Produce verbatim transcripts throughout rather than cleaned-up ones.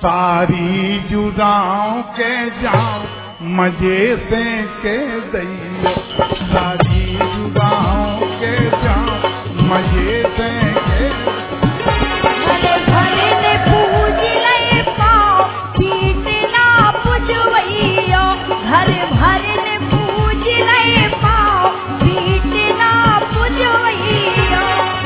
सारी जुदाओं के जाम मजे से के दैया, सारी जुदाओं के जाम मजे से के भले भले ने पूज ले पाओ पीटना पुजवैया, भले भले ने पूज ले पाओ पीटना पुजवैया।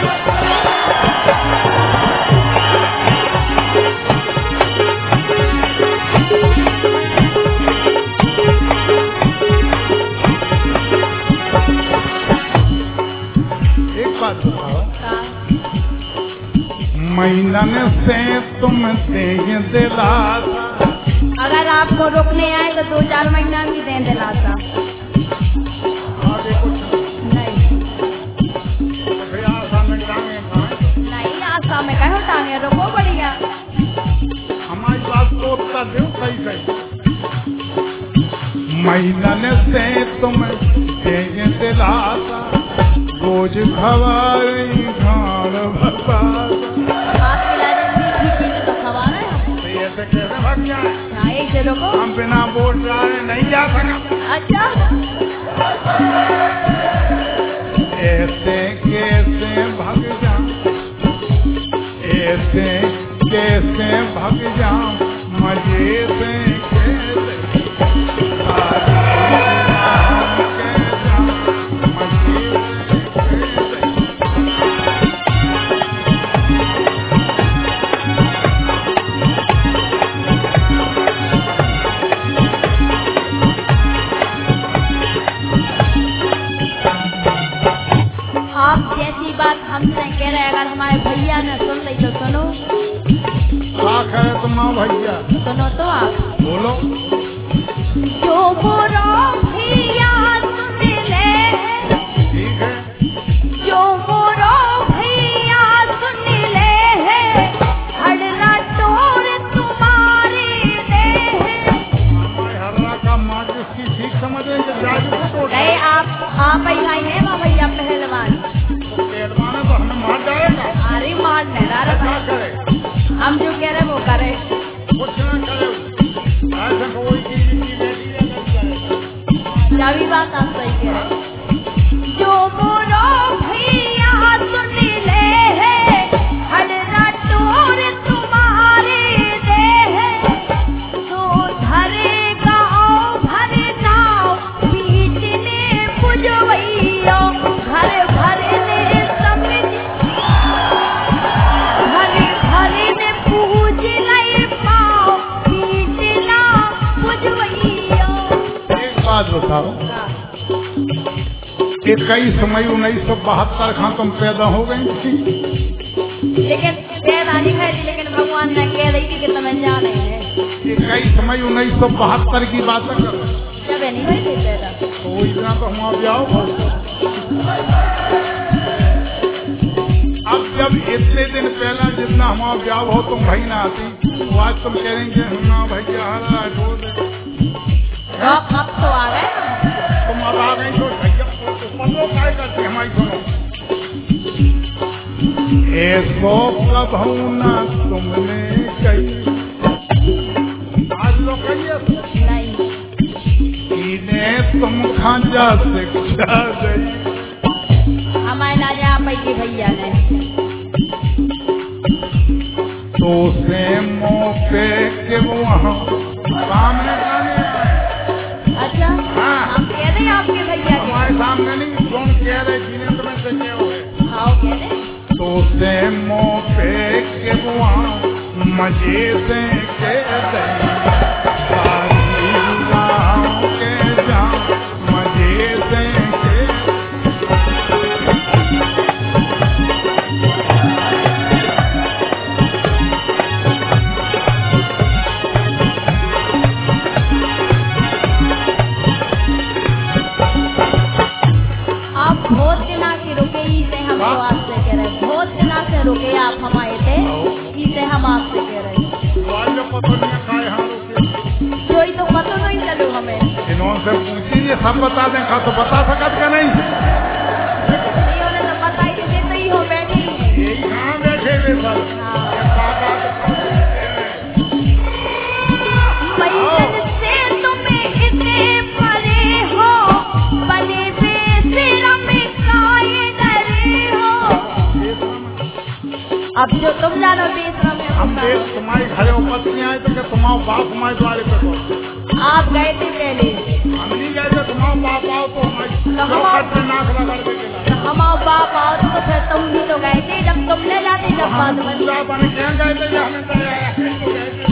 मैनन से तुम दें दिलासा, अगर आपको रुकने आए तो दो चार महीना भी दें दिलासा। नहीं नहीं आशा में कहो टांगे रुको बढ़िया। हमारी बात को उत्तर दो सही सही। मैनन से तुम दें दिलासा, रोज खवारी खान भसा। ऐसे लोगो हम बिना वोट डाले नहीं जा सकते। अच्छा ऐसे कैसे भग जा, ऐसे कैसे भग जा मजे से कैसे हमसे कह रहे अगर हमारे भैया ने सुन ली तो सुनो। क्या करे तुम भैया? सुनो तो आप बोलो। जो बुरा भैया सुन ले, ठीक है, जो बुरा भैया सुन ले है, हड़ना टोर तुम्हारे दे है। हमारे हर्रा का माँ जिसकी ठीक समझ रहे हैं जादू को तोड़। नहीं आप आप भाई है माँ भैया पहलवान तो हमें मार जाएगा। अरे मार नहीं क्या करे? हम जो कह रहे वो करे, कुछ ना करे, ऐसा कोई चीज की बेटी है नहीं करे। सभी बात आप सही कह रहे। जो बोलो भैया सुन ले है, हड़ना टोर तुम्हारे दे है, तो धरेगा भरना पीटने पुजवैया, घर भरने बताओ। इक्कीस मई उन्नीस सौ बहत्तर खां तुम पैदा हो गई थी, लेकिन पैदा नहीं हुई, लेकिन भगवान ने कह रही थी कि तुम्हें जाने हैं। इक्कीस मई उन्नीस सौ बहत्तर की बात कर, जब नहीं हुई थी पैदा तो इतना तो हम आप जाओ। अब जब इतने दिन पहला जितना हम आप जाओ हो तुम भाई ना आती, तो आज तुम कह रही हम ना भैया हरा छोड़ दे। अब तो आ गए तुम अब आ गई तो भैया पलो काय करते हमारी सुनो। ऐसो कभू ना तुमने कही, आज लोग कहिए इन्हें तुम खांजा शिक्षा गई। हमारे लाजा पैके भैया ने तो से मोपे के वहाँ सामने जाने। अच्छा हाँ हम कह रहे हैं आपके भैया के हमारे सामने नहीं, कौन कह रहे जिन्हें तुम्हें से क्या हुए। हाँ कह रहे तो से मोपे के वहाँ मजे से के दई, सारी जुदाओं के जाम मजे से के। रुके आप हम आए थे, इसे हम आपसे कह रहे जो ही तो पता नहीं चलो हमें। इन्होंने पूछिए सब बता दें का तो बता सकत का नहीं। उन्होंने तो पता ही देते ही हो बैठी यही कहाँ बैठे थे सर। अब जो तुम जानो बीस में हम देख तुम्हारी घरे उपस्थित आए तो क्या तुम्हारा बाप हमारे द्वारे पे पहुंचे? आप गए थे पहले, हम नहीं गए थे, तुम्हारा बाप आओ तो हमारी चौखट पे नाक रगड़ के गिरा। हमारा बाप आओ तो फिर तुम भी तो गए थे जब तुम ले जाते जब बात हम पूरा बन क्या गए थे या हमें तो आया तो गए थे।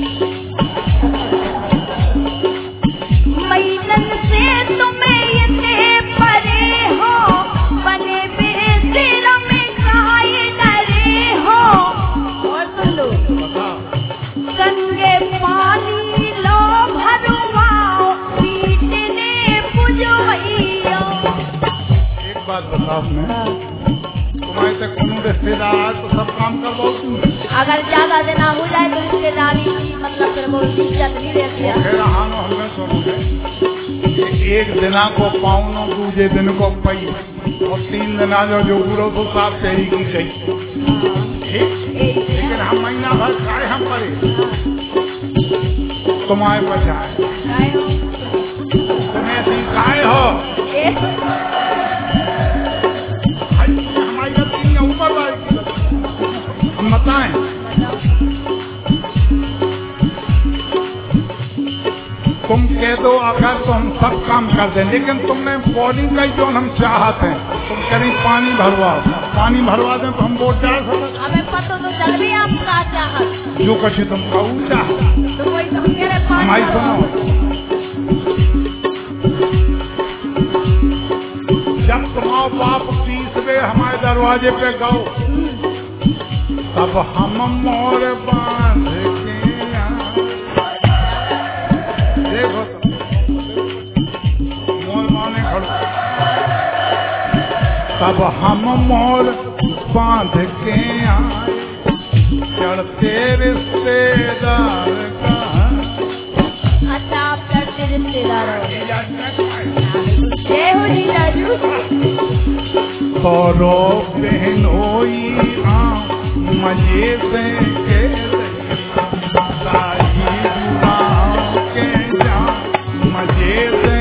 मैलन से तुम्हें ये परे हो, बने बेसिर में काहे डरे हो। और सुन लो, गंगे पानी लो भरवाओ, पीटने पुजवैयो। एक बात बताओ, मैं तुम्हारे से कौन रिश्तेदार आए तो सब काम कर दो। अगर ज्यादा दिन हो जाए तो रिश्तेदारी की मतलब फिर वो इज्जत नहीं रहती है। फिर हाँ हमें सुनो, एक दिना को पाउनो, दूसरे दिन को पई और तीन दिना जो जो गुरो तो साफ तेरी की गई। लेकिन हम महीना भर खाए हम परे तुम्हारे बचाए तुम्हें सिखाए हो। हमारी गलती नहीं, ऊपर वाले की गलती। हम बताएं तुम कह दो अगर तो हम सब काम कर दें, लेकिन तुमने बॉडी का जो हम चाहते हैं तुम करें पानी भरवाओ, पानी भरवा दें तो हम वोट डाल सकते। हमें पता तो चल भी आपका चाहत जो कछु तुम कहूँ चाह तो वही तुम कह रहे पानी हमारी सुनो। जब तुम्हारा बाप तीसरे हमारे दरवाजे पे गाओ तब हम मोर बांध के देखो मोर माने खड़ो, तब हम मोर बांध के आए चढ़ते रिश्तेदार का। अच्छा आप चढ़ते रिश्तेदार हो जी राजू तोरो बहनोई आ मजे से के साही दुआ के जा मजे से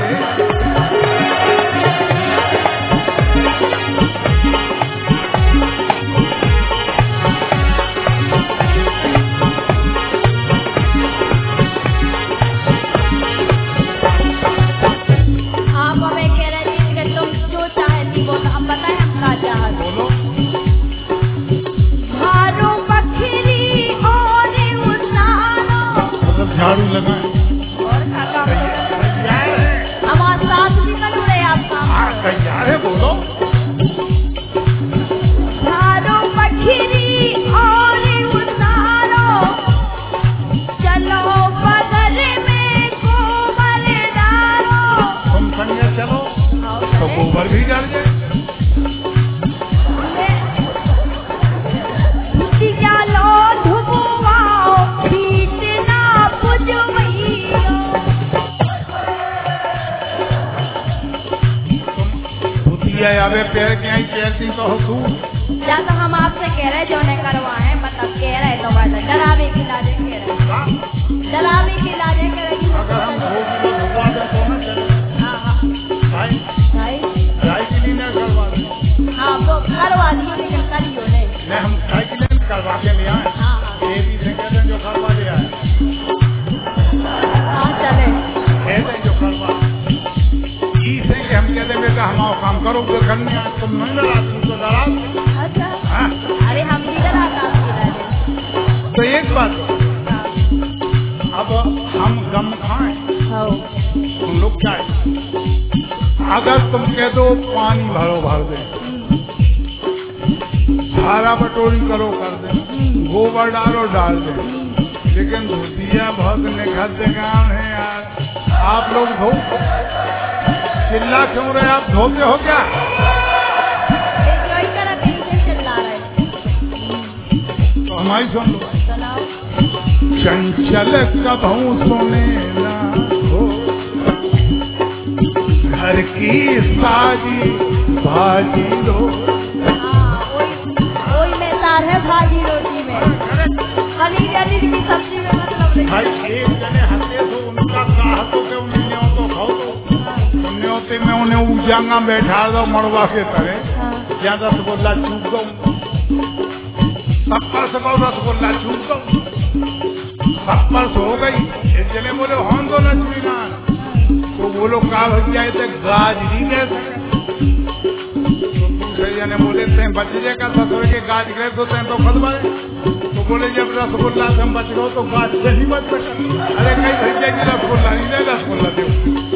आप हमें कह रहे थे कि तुम जो चाहती वो तो हम बताएं हम क्या चाहते। बोलो झाड़ू बखरी और उतारो मतलब झाड़ू लगाए और क्या काम तैयार है। हमारे साथ भी कर रहे आप काम हाँ तैयार है, बोलो झाड़ू बखरी और उतारो चलो बगल में गोबर डालो। तुम संगे चलो तो गोबर भी डाल जाए। चलो धुआओ पीटना पुजवैयो। भूतिया आवे पैर के आई पैरती तो हो तू। या तो हम आपसे कह रहे जो ने करवाए मतलब कह रहे तो बात डरावे की लाजे कह रहे डरावे की लाजे कह रहे। अगर हम भोग में भगवा दें तो ना चले। हाँ हाँ भाई भाई गाय के लिए न करवा दें। हाँ वो करवा दियो लेकिन करियो नहीं। नहीं हम गाय के लिए करवा के ले आए। हाँ हाँ ये भी से कहते हैं जो करवा ले आए। हाँ चले कहते हैं जो करवा ई से कि हम कहते हैं बेटा हमारा काम करो जो करने आए तुम नहीं डरा तुम तो डरा। अच्छा हाँ अरे हम भी डराते आपकी लाजे। तो एक बात अब हम गम खाएं हाँ तुम लोग क्या है? अगर तुम कह दो पानी भरो भर दे, धारा बटोरी करो कर दे, गोबर डालो डाल दे, लेकिन धोतिया बहुत निखत काम है यार। आप लोग धो चिल्ला क्यों रहे? आप धोते हो क्या? कोई तरह पीछे चिल्ला रहे तो हमारी सुन लो। चलाओ चंचल कभू सुने ना हो घर की साजी भाजी रो। हाँ वही में तार है भाजी रोटी में पनीर पनीर की सब्जी में मतलब भाई एक जने हंसे तो उनका चाहतों के उन्हें तो खाओ तो उन्हें होते में उन्हें उजांगा बैठा दो मड़वा के तरह ज्यादा से बोला चूक दो सब पर सको रसगुल्ला छूट दो, सब पर सो गई। एक जने बोले हम तो लक्ष्मीनारायण, तो वो लोग का भग जाए थे गाजरी कैसे, तो दूसरे जने बोले थे बच जाएगा ससुर के गाज गए तो तैं तो खत बने, तो बोले जब रसगुल्ला से हम बच गए तो गाज से ही बच सका। अरे कहीं भग जाएगी रसगुल्ला नहीं दे, रसगुल्ला दे।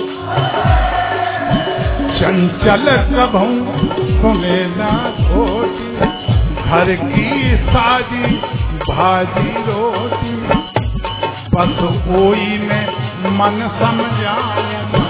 चंचल कभू सुनेला खोटी, घर की साजी भाजी रोटी, बस कोई में मन समझाए